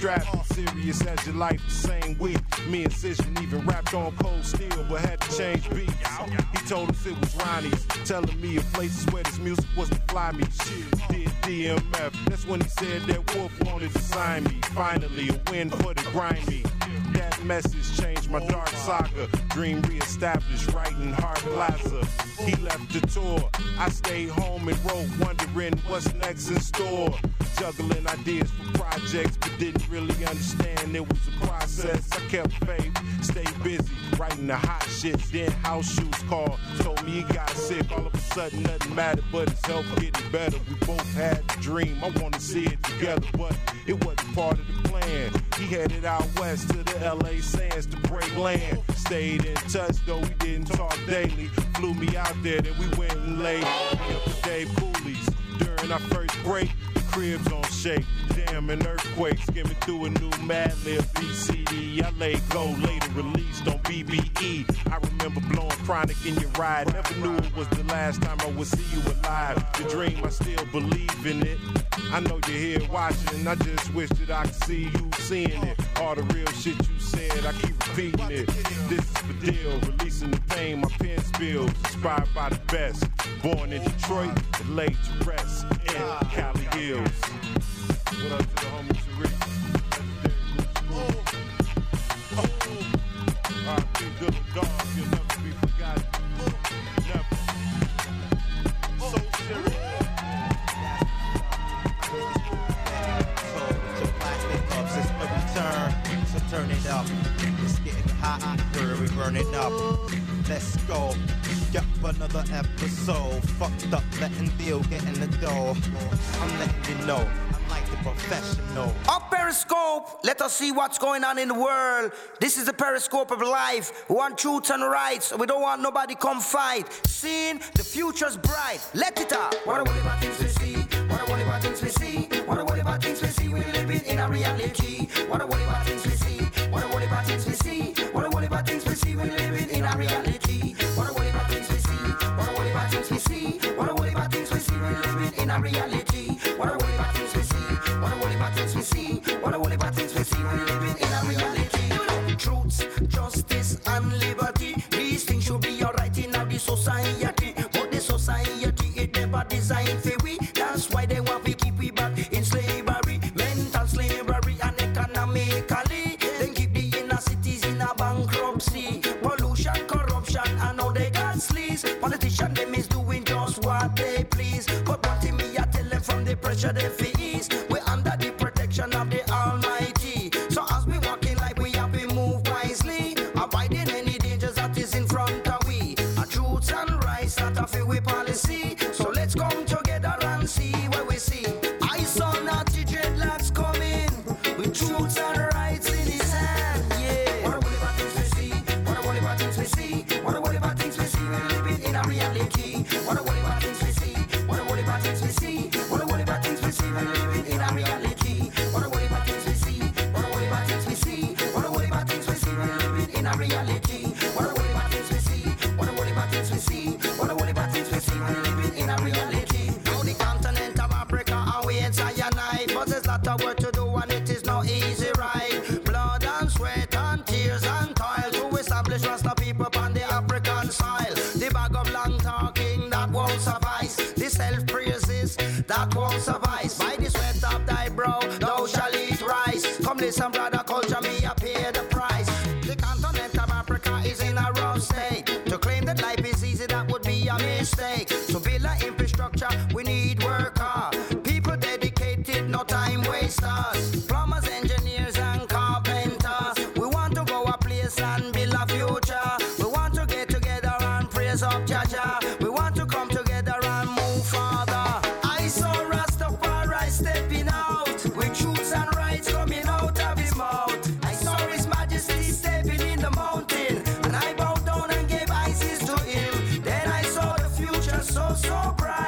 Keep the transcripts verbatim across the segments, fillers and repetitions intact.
strapped, serious as your life the same week. Me and Cision even rapped on Cold Steel, but had to change beats. He told us it was Ronnie's, telling me of places where this music was to fly me. Shit, did D M F. That's when he said that Wolf wanted to sign me. Finally, a win for the grimy. That message changed my dark saga. Dream reestablished, writing Hard Plaza. He left the tour. I stayed home and wrote, wondering what's next in store. Juggling ideas for projects, but didn't really understand it was a process. I kept faith, stayed busy, writing the hot shit. Then House Shoes called, told me he got sick. All of a sudden, nothing mattered but his health getting better. We both had the dream. I wanna see it together, but it wasn't part of the plan. He headed out west to the L A Sands to break land. Stayed in touch, though we didn't talk daily. Flew me out there, then we went and laid me up to Dave Cooley's. During our first break, the cribs on shake. Damn, an earthquake skimming through a new Mad Lib B C D. I laid go, later released on B B E. I remember blowing Chronic in your ride. Never knew it was the last time I would see you alive. The dream, I still believe in it. I know you're here watching, I just wish that I could see you seeing it. All the real shit you said, I keep repeating it. This is for deal, releasing the pain, my pen spills. Inspired by the best. Born in Detroit, but laid to rest in Cali Hills. What up to the homie Tariq? R I P good dog, you'll never be forgotten. Never. So serious. So turn it up, it's getting hot, hurry, burn it up. Let's go, get another episode. Fucked up, letting deal, getting the dough. I'm letting you know, I'm like the professional. Up Periscope, let us see what's going on in the world. This is the Periscope of life. We want truth and rights. We don't want nobody come fight. Seeing the future's bright. Let it up. What a worry about things we see. What a worry about things we see. What a worry about things we see. We living in a reality. What a worry about things we see. What a worry about things we see. What a worry about things we see. We living in a reality. What a worry about things we see. What a worry about things we see. What a worry about things we see. We living in a reality. What a worry about things we see. What a worry about things we see. What a worry about things we see. We living in a reality. Truths, justice, and liberty. These things should be alright in our society. But the society it never designed for we. That's why they want to keep we back in slavery, mental slavery and economically. Then keep the inner cities in a bankruptcy. Pollution, corruption, and all they got sleaze. Politicians them is doing just what they please. But what me I tell them from the pressure they face. We're under the protection of the Almighty. So as we walk in life, we have to move wisely, avoiding any dangers that is in front of we. Our truths and rights that are filled with policy. So let's come together and see what we see. I saw naughty dreadlocks coming with truths and rights in his hand. Yeah. What a worry about things we see. What a worry about things we see. What a worry about things we see. We're living in a reality. What a worry about things we see. What a worry about things we see. What a worry about things we see. We're living in a reality. What a worry about things we see. What a worry about things we see. What a worry about things we see. We're living in a reality. What a worry about things we see. What a worry about things we see. What a worry about things we see. We're living in a reality. Now the continent of Africa are we in cyanide, but there's lot of work to do and it is no easy ride. Blood and sweat and tears and toil to establish Rasta people upon the African soil. The bag of long talking that won't suffice. The self praises that won't suffice. By the sweat of thy brow thou shalt eat rice. Come listen, brother, culture me, I pay the price. The continent of Africa is in a rough state. To claim that life is easy, that would be a mistake. To build an infrastructure, we need worker. People dedicated, no time wasters. Plumbers, engineers, and carpenters. We want to go a place and build a future. We want to get together and praise up Jaja. We want to come together and move farther. I saw Rastafari stepping out with truths and rights coming out of his mouth. I saw His Majesty stepping in the mountain, and I bowed down and gave ices to him. Then I saw the future so, so bright.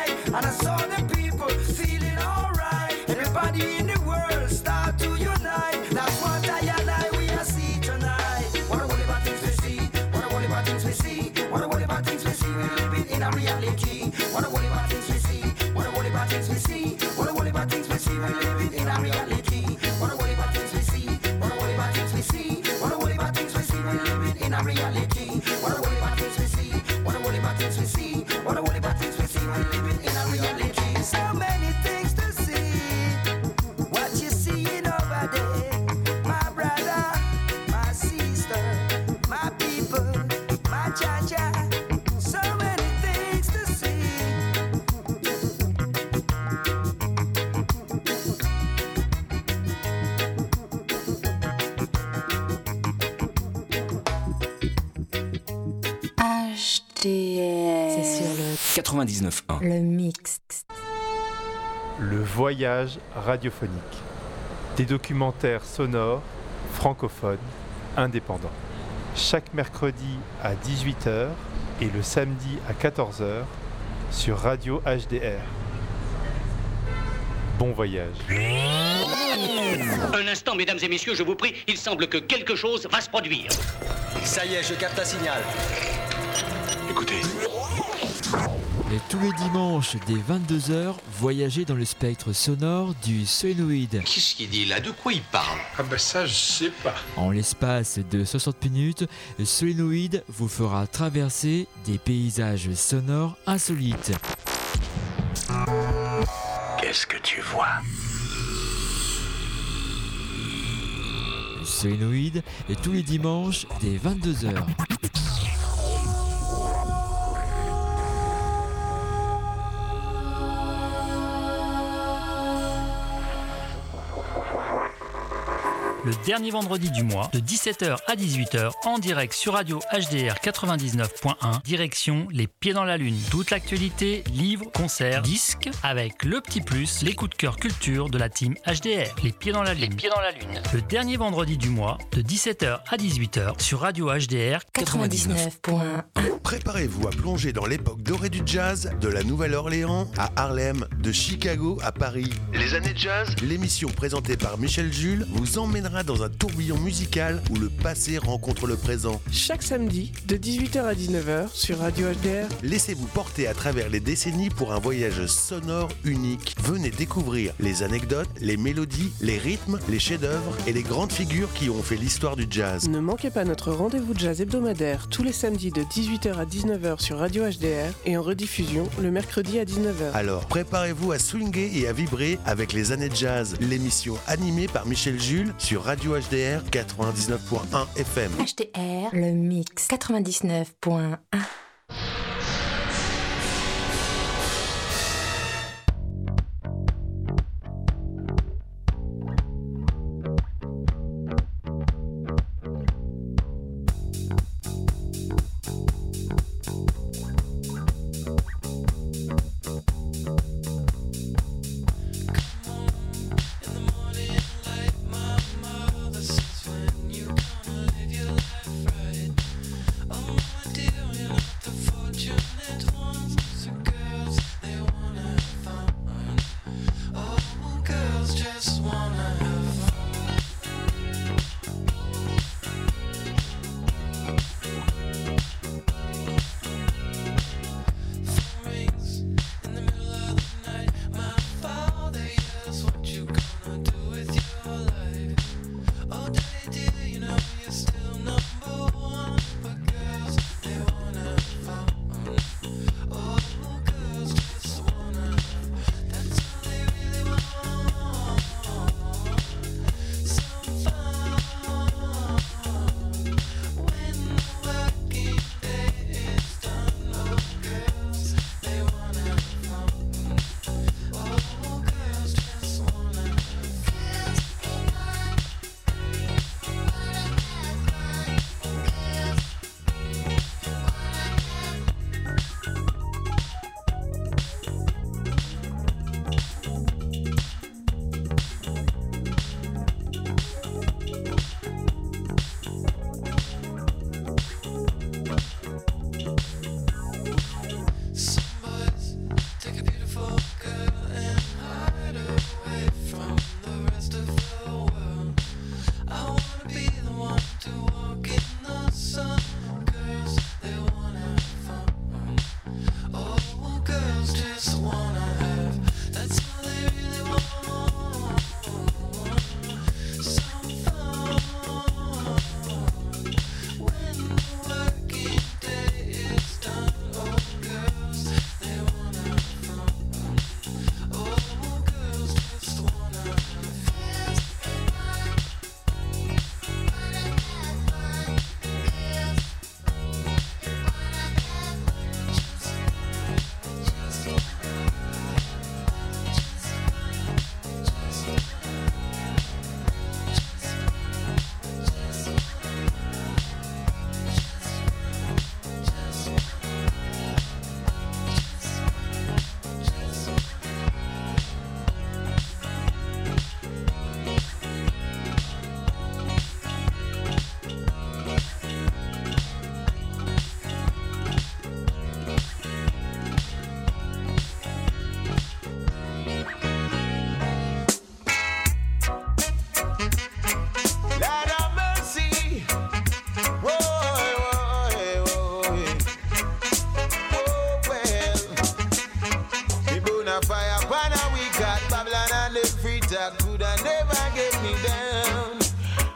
D R. C'est sur le quatre-vingt-dix-neuf point un. Le mix. Le voyage radiophonique. Des documentaires sonores, francophones, indépendants. Chaque mercredi à dix-huit heures et le samedi à quatorze heures sur Radio H D R. Bon voyage. Un instant, mesdames et messieurs, je vous prie, il semble que quelque chose va se produire. Ça y est, je capte un signal. Écoutez. Et tous les dimanches dès vingt-deux heures, voyagez dans le spectre sonore du Sonoïde. Qu'est-ce qu'il dit là? De quoi il parle? Ah bah ça, je sais pas. En l'espace de soixante minutes, Sonoïde vous fera traverser des paysages sonores insolites. Qu'est-ce que tu vois? Sonoïde et tous les dimanches dès vingt-deux heures. Le dernier vendredi du mois, de dix-sept heures à dix-huit heures, en direct sur Radio H D R quatre-vingt-dix-neuf point un, direction Les Pieds dans la Lune. Toute l'actualité, livres, concerts, disques, avec le petit plus, les coups de cœur culture de la team H D R. Les Pieds dans la Lune. Les Pieds dans la Lune. Le dernier vendredi du mois, de dix-sept heures à dix-huit heures, sur Radio H D R quatre-vingt-dix-neuf point un. Préparez-vous à plonger dans l'époque dorée du jazz, de la Nouvelle-Orléans à Harlem, de Chicago à Paris. Les années jazz, l'émission présentée par Michel Jules, vous emmènera dans un tourbillon musical où le passé rencontre le présent. Chaque samedi, de dix-huit heures à dix-neuf heures, sur Radio H D R. Laissez-vous porter à travers les décennies pour un voyage sonore unique. Venez découvrir les anecdotes, les mélodies, les rythmes, les chefs-d'œuvre et les grandes figures qui ont fait l'histoire du jazz. Ne manquez pas notre rendez-vous jazz hebdomadaire tous les samedis de dix-huit heures à dix-neuf heures sur Radio H D R et en rediffusion le mercredi à dix-neuf heures. Alors, préparez-vous à swinguer et à vibrer avec les années jazz, l'émission animée par Michel Jules sur Radio H D R quatre-vingt-dix-neuf point un F M. H D R, le mix quatre-vingt-dix-neuf point un. When you gonna live your life right? Oh my dear, you're not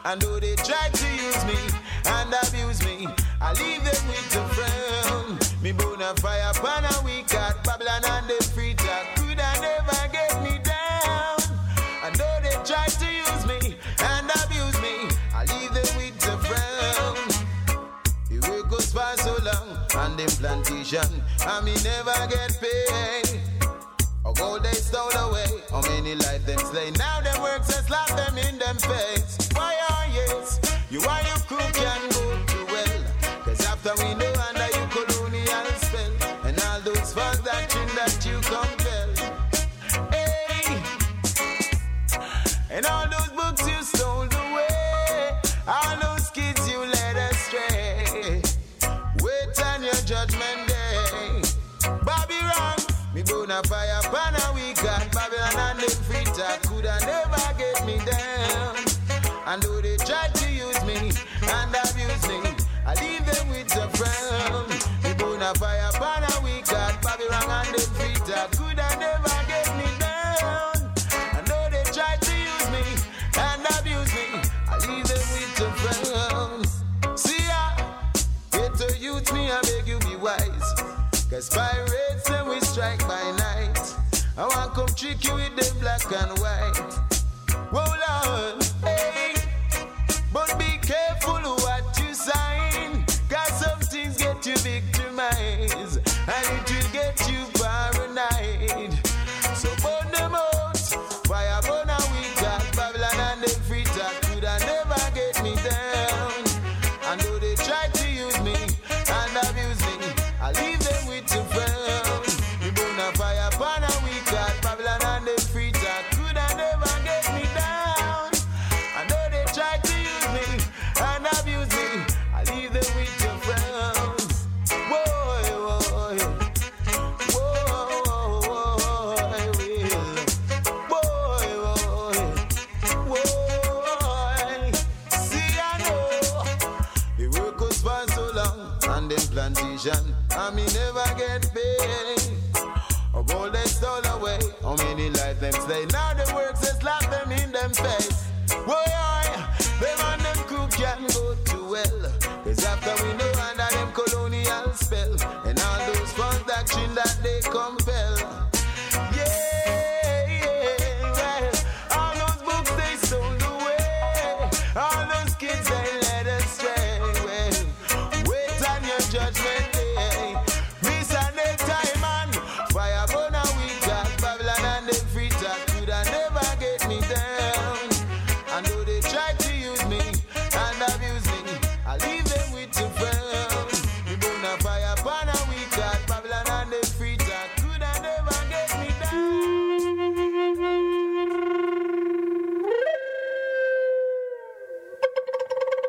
And though they try to use me and abuse me, I leave them with the frown. Me burn a fire upon a weak at Babylon and the free talk coulda never get me down. And though they try to use me and abuse me, I leave them with the frown. The work goes for so long on them plantation, and me never get paid. Or gold they stole away, how many life them slay. Now them works and slap them in them face. Why are yes, you are your crew can go too well. Cause after we know under you colonial spell, and all those false doctrine that you compel. Hey, and all those books you stole away, all those kids you led astray. Wait on your judgment day. Bobby wrong, me burn a fire upon a week at Babylon and them free talk coulda never get me down. And though they try to use me and abuse me, I leave them with a frown. Me burn a fire upon a week at Babylon and them free talk coulda never get me down. And though they try to use me and abuse me, I leave them with a frown. See ya, get to use me and beg you be wise. Cause pirates and we strike by night. I want come trick you with them black and white. Whoa Lord, hey. But be careful what you sign, cause some things get you victimized, and it will get you paranoid. So burn them out, fire burn a week at Babylon and them free talk coulda never get me down. And though they try to use me and abuse me, I leave them with the frown. We burn a fire upon a week at Babylon and them free talk coulda never get me down. And though they try to use me and abuse me, I leave them with the frown. Whoa, whoa, whoa, whoa, whoa, whoa. See, I know the work was for so long on them plantation, and me never get paid. Or gold they stole away, how many life them slay. Now the works they slap them in them face. Whoa, them and them crew can go too well. Cause after we know under them colonial spell, and all those false doctrine that they compel. Yeah, yeah, right. All those books they stole away, all those kids they led astray. Well, wait on your judgment day. Miss a next time man, fire burn a week at Babylon and them free talk coulda never get me down. And though they try to use me and abuse me, I leave them with the frown. We burn a fire upon a week at Babylon and them free talk coulda never get me down.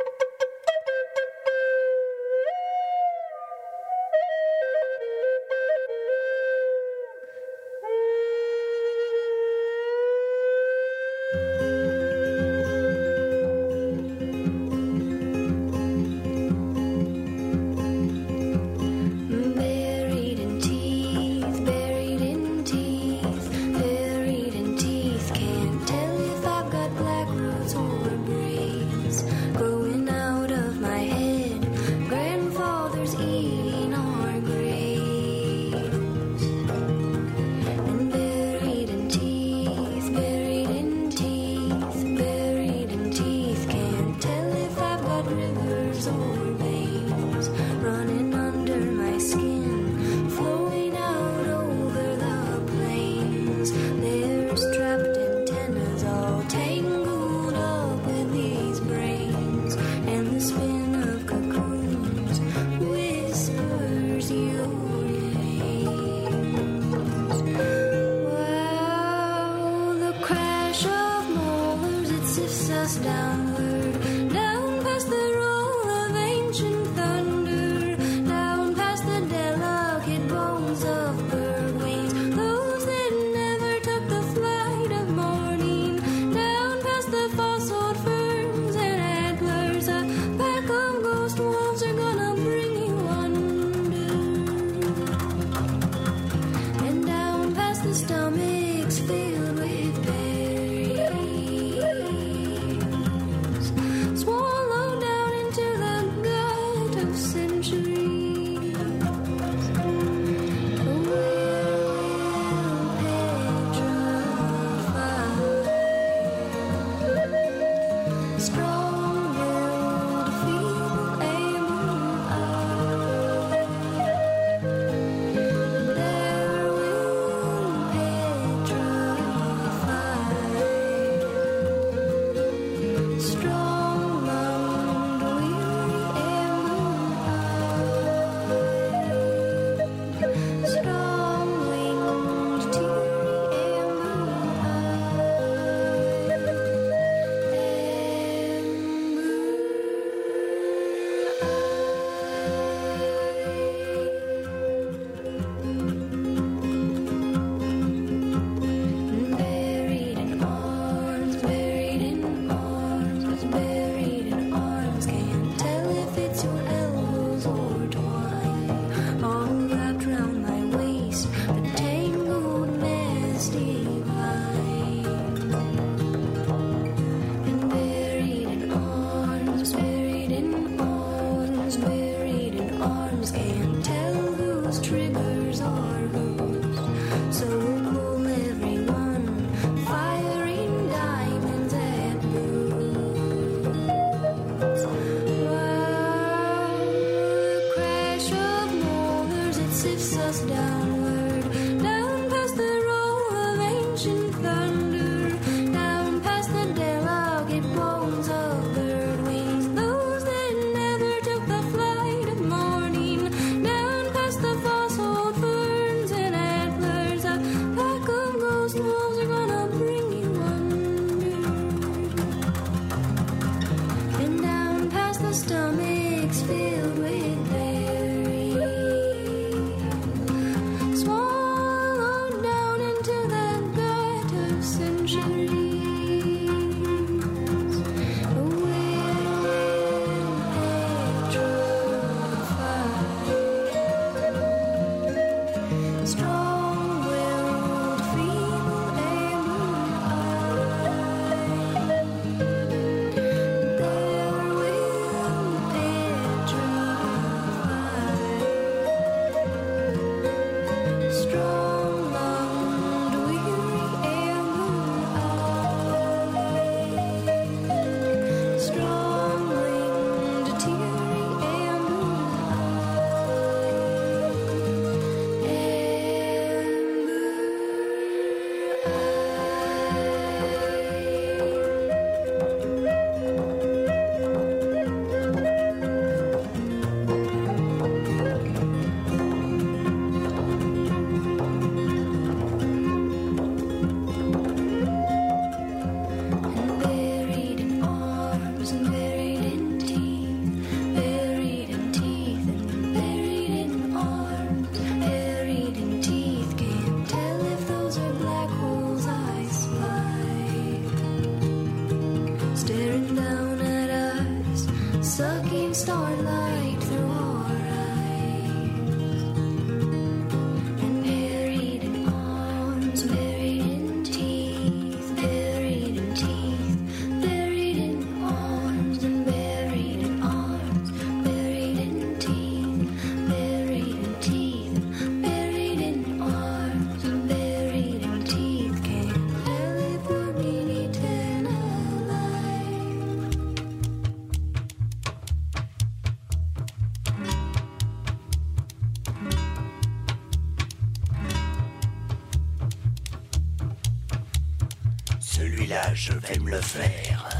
Celui-là, je vais me le faire.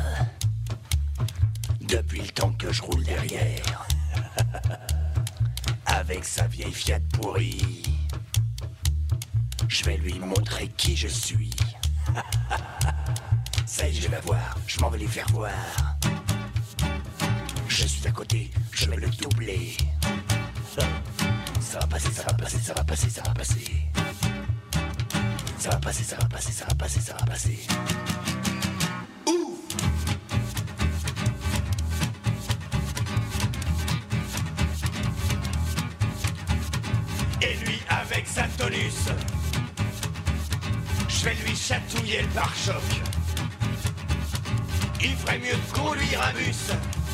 Depuis le temps que je roule derrière. Avec sa vieille Fiat pourrie. Je vais lui montrer qui je suis. Ça y est, je vais la voir, je m'en vais lui faire voir. Je suis à côté, je vais le doubler. Ça va passer, ça va passer, ça va passer, ça va passer. Ça va passer, ça va passer, ça va passer, ça va passer. Ouf! Et lui avec sa tonus, je vais lui chatouiller le pare-choc. Il ferait mieux de conduire un bus.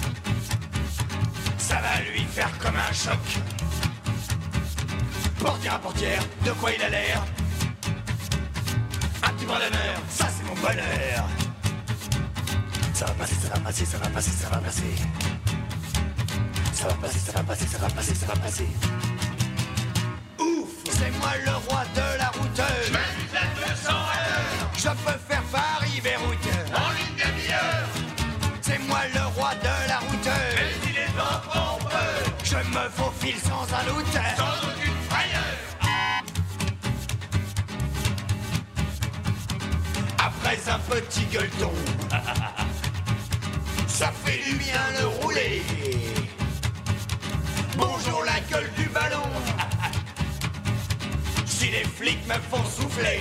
Ça va lui faire comme un choc. Portière à portière, de quoi il a l'air? Un petit bras d'honneur, ça c'est mon bonheur. Ça va passer, ça va passer, ça va passer, ça va passer. Ça va passer, ça va passer, ça va passer, ça va passer. Ouf, c'est moi le roi de la route. Je m'amuse à deux cents à l'heure. Je peux faire Paris-Beyrouth en une demi-heure. C'est moi le roi de la route. Mais il est en pompe. Je me faufile sans un doute, sans aucune frayeur. Après un petit gueuleton, ça fait du bien de rouler. Bonjour la gueule du ballon. Si les flics me font souffler,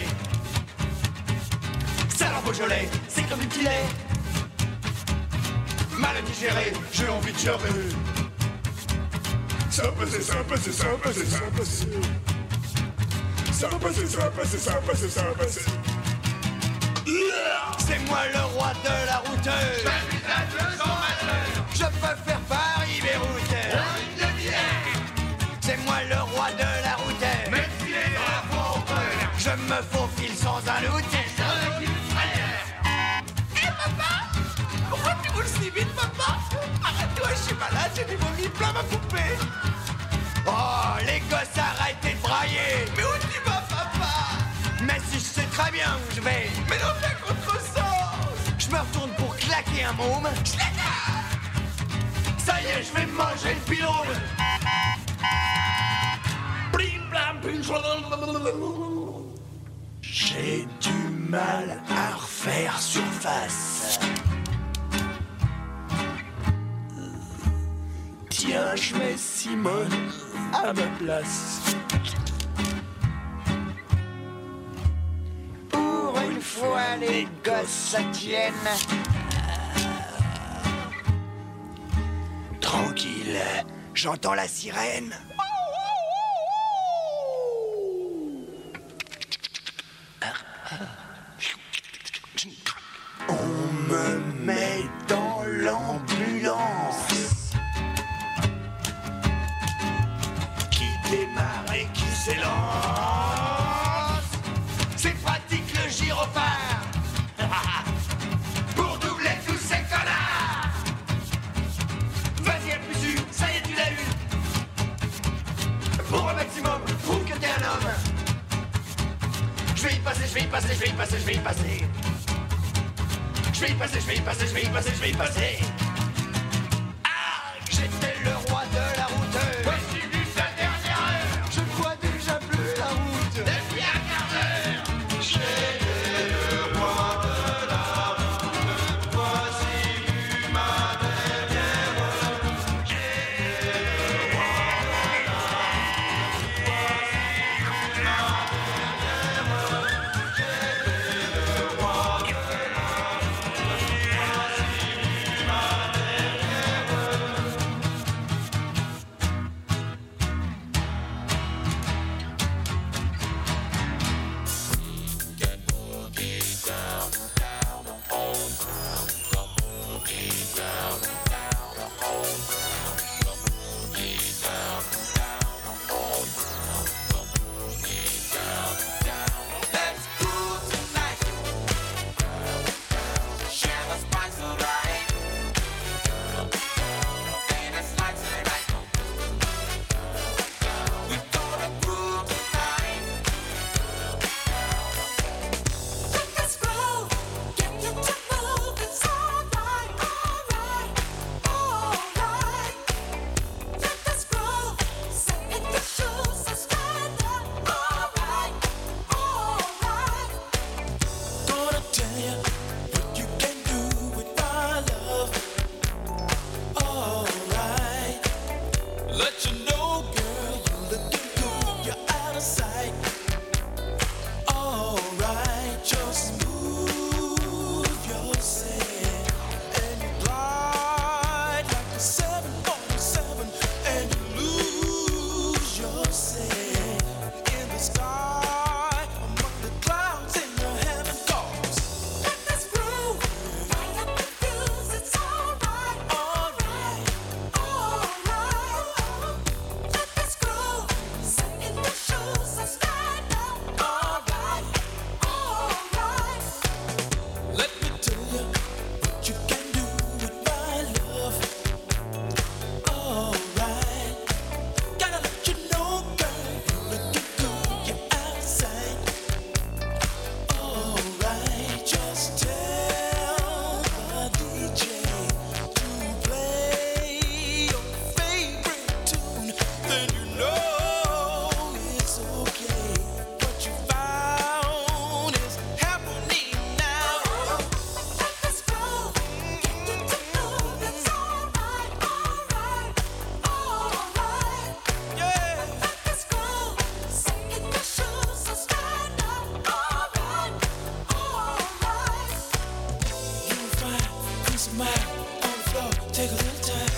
ça leur Beaujolais, c'est comme du petit lait. Mal digéré, j'ai envie de chialer. Ça va passer, ça va passer, ça va passer, ça va passer. Ça va passer, ça va passer, ça va passer, ça va passer. C'est moi le roi de la route. Je m'amuse à deux cents à l'heure. Je peux faire Paris-Beyrouth en une demi-heure. C'est moi le roi de la route. Mais s'il est en pompe, je me faufile sans un doute, sans aucune frayeur. Eh papa, pourquoi tu roules si vite, papa? Arrête-toi, je suis malade, j'ai du vomi plein ma poupée. Oh, les gosses, arrêtez de brailler. Mais où tu vas, papa? Mais si je sais très bien où je vais. Mais non, bien contre sens. Je me retourne pour claquer un môme. Je ça y est, je vais manger le pilon. J'ai du mal à refaire surface. Tiens, je mets Simone à ma place. Pour une fois, les gosses se tiennent. Tranquille, j'entends la sirène. On me met dans l'ambulance qui démarre et qui s'élance. C'est pratique le gyrophare pour doubler tous ces connards. Vas-y, plus sûr, ça y est, tu l'as eu. Pour un maximum, prouve que t'es un homme. Je vais y passer, je vais y passer, je vais y passer, je vais y passer. Je vais y passer, je vais y passer, je vais y passer, je vais y passer. Ah, j'étais le roi de la route. Voici vu sa dernière heure. Je crois déjà plus la route. Depuis un quart d'heure. J'étais le roi de la route. Voici vu ma dernière heure. J'étais le roi de la route. Voici vu ma dernière heure. J'étais le roi de la route. take a little time.